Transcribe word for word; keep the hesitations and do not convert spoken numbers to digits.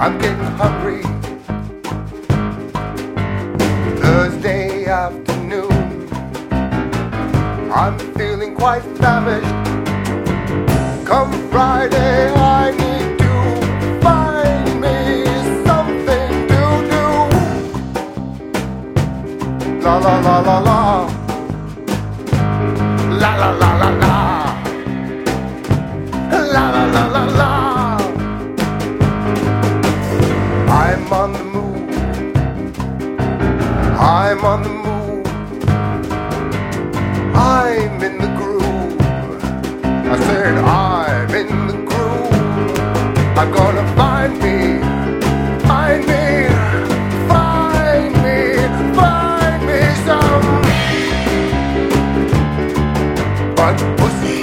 I'm getting hungry. Thursday afternoon, I'm feeling quite famished. Come Friday, I need to find me something to do. La la la la la. La la la la la. La la la la la. I'm on the move. I'm on the move. I'm in the groove. I said I'm in the groove. I'm gonna find me, find me, find me, find me some butt pussy.